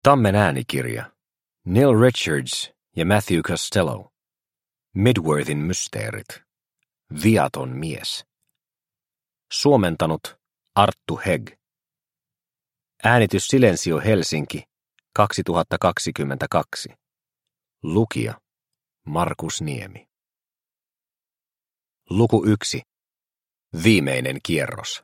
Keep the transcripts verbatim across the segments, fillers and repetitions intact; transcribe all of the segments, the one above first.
Tammen äänikirja. Neil Richards ja Matthew Costello. Midworthin mysteerit. Viaton mies. Suomentanut Arttu Hegg. Äänitys Silensio Helsinki kaksituhattakaksikymmentäkaksi. Lukija Markus Niemi. Luku yksi. Viimeinen kierros.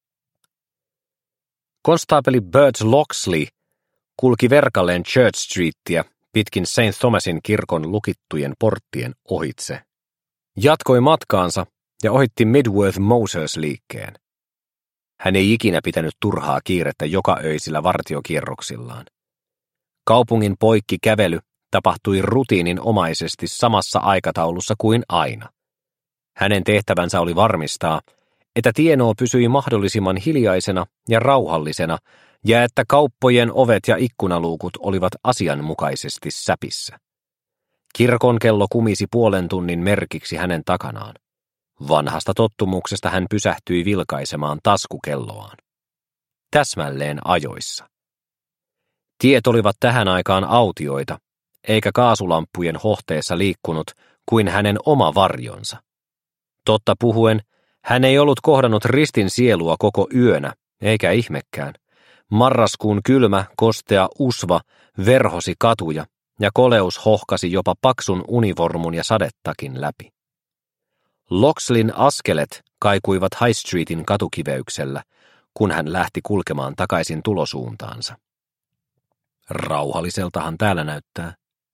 Konstaapeli Bert Locksley kulki verkalleen Church Streetia pitkin Saint Thomasin kirkon lukittujen porttien ohitse. Jatkoi matkaansa ja ohitti Midworth Mosers-liikkeen. Hän ei ikinä pitänyt turhaa kiirettä jokaöisillä vartiokierroksillaan. Kaupungin poikki kävely tapahtui rutiininomaisesti samassa aikataulussa kuin aina. Hänen tehtävänsä oli varmistaa, että tienoo pysyi mahdollisimman hiljaisena ja rauhallisena ja että kauppojen ovet ja ikkunaluukut olivat asianmukaisesti säpissä. Kirkon kello kumisi puolen tunnin merkiksi hänen takanaan. Vanhasta tottumuksesta hän pysähtyi vilkaisemaan taskukelloaan. Täsmälleen ajoissa. Tiet olivat tähän aikaan autioita, eikä kaasulamppujen hohteessa liikkunut kuin hänen oma varjonsa. Totta puhuen, hän ei ollut kohdannut ristin sielua koko yönä, eikä ihmekään. Marraskuun kylmä, kostea usva verhosi katuja ja koleus hohkasi jopa paksun univormun ja sadettakin läpi. Locksleyn askelet kaikuivat High Streetin katukiveyksellä, kun hän lähti kulkemaan takaisin tulosuuntaansa. Rauhalliseltahan täällä näyttää.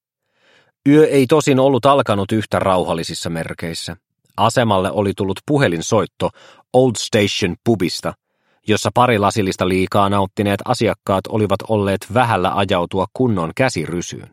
Yö ei tosin ollut alkanut yhtä rauhallisissa merkeissä. Asemalle oli tullut puhelinsoitto Old Station pubista, jossa pari lasillista liikaa nauttineet asiakkaat olivat olleet vähällä ajautua kunnon käsirysyyn.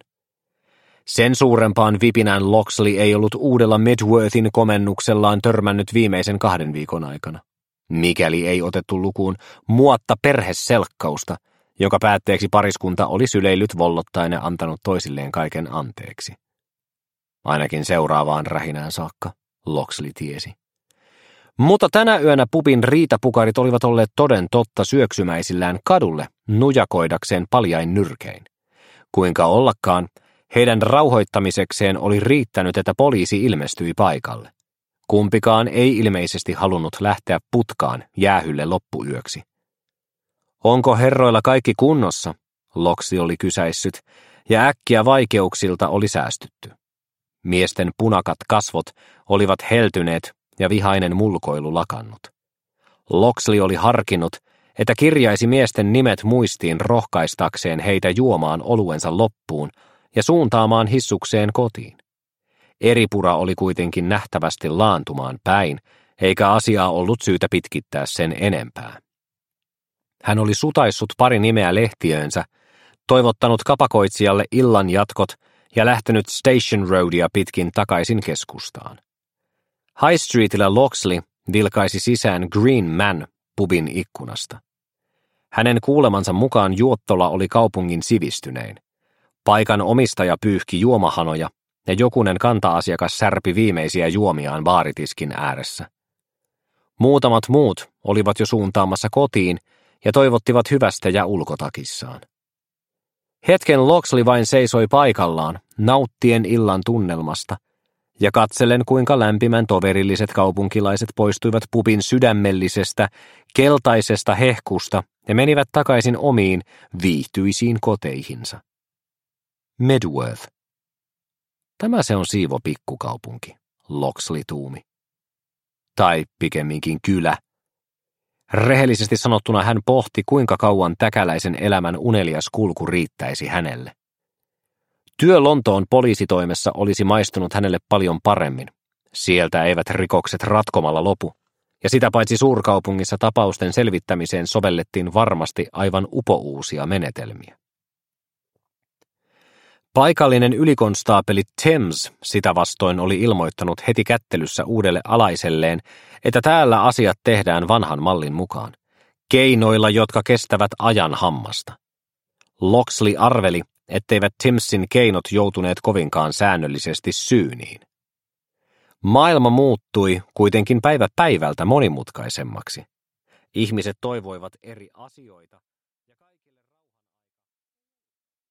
Sen suurempaan vipinään Locksley ei ollut uudella Midworthin komennuksellaan törmännyt viimeisen kahden viikon aikana, mikäli ei otettu lukuun muotta perheselkkausta, joka päätteeksi pariskunta oli syleillyt vollottaen ja antanut toisilleen kaiken anteeksi. Ainakin seuraavaan rähinään saakka, Locksley tiesi. Mutta tänä yönä pubin riitapukarit olivat olleet toden totta syöksymäisillään kadulle nujakoidakseen paljain nyrkein. Kuinka ollakaan, heidän rauhoittamisekseen oli riittänyt, että poliisi ilmestyi paikalle. Kumpikaan ei ilmeisesti halunnut lähteä putkaan jäähylle loppuyöksi. Onko herroilla kaikki kunnossa? Locksley oli kysäissyt, ja äkkiä vaikeuksilta oli säästytty. Miesten punakat kasvot olivat heltyneet ja vihainen mulkoilu lakannut. Locksley oli harkinnut, että kirjaisi miesten nimet muistiin rohkaistakseen heitä juomaan oluensa loppuun ja suuntaamaan hissukseen kotiin. Eripura oli kuitenkin nähtävästi laantumaan päin, eikä asiaa ollut syytä pitkittää sen enempää. Hän oli sutaissut pari nimeä lehtiöönsä, toivottanut kapakoitsijalle illan jatkot ja lähtenyt Station Roadia pitkin takaisin keskustaan. High Streetillä Locksley vilkaisi sisään Green Man pubin ikkunasta. Hänen kuulemansa mukaan juottola oli kaupungin sivistynein. Paikan omistaja pyyhki juomahanoja ja jokunen kanta-asiakas särpi viimeisiä juomiaan baaritiskin ääressä. Muutamat muut olivat jo suuntaamassa kotiin ja toivottivat hyvästä ja ulkotakissaan. Hetken Locksley vain seisoi paikallaan, nauttien illan tunnelmasta, ja katsellen kuinka lämpimän toverilliset kaupunkilaiset poistuivat pubin sydämellisestä, keltaisesta hehkusta ja menivät takaisin omiin, viihtyisiin koteihinsa. Midworth. Tämä se on siivo pikkukaupunki, Locksley tuumi. Tai pikemminkin kylä. Rehellisesti sanottuna hän pohti, kuinka kauan täkäläisen elämän unelias kulku riittäisi hänelle. Työ Lontoon poliisitoimessa olisi maistunut hänelle paljon paremmin. Sieltä eivät rikokset ratkomalla lopu, ja sitä paitsi suurkaupungissa tapausten selvittämiseen sovellettiin varmasti aivan upouusia menetelmiä. Paikallinen ylikonstaapeli Thames sitä vastoin oli ilmoittanut heti kättelyssä uudelle alaiselleen, että täällä asiat tehdään vanhan mallin mukaan, keinoilla, jotka kestävät ajan hammasta. Locksley arveli, etteivät Thamesin keinot joutuneet kovinkaan säännöllisesti syyniin. Maailma muuttui kuitenkin päivä päivältä monimutkaisemmaksi. Ihmiset toivoivat eri asioita.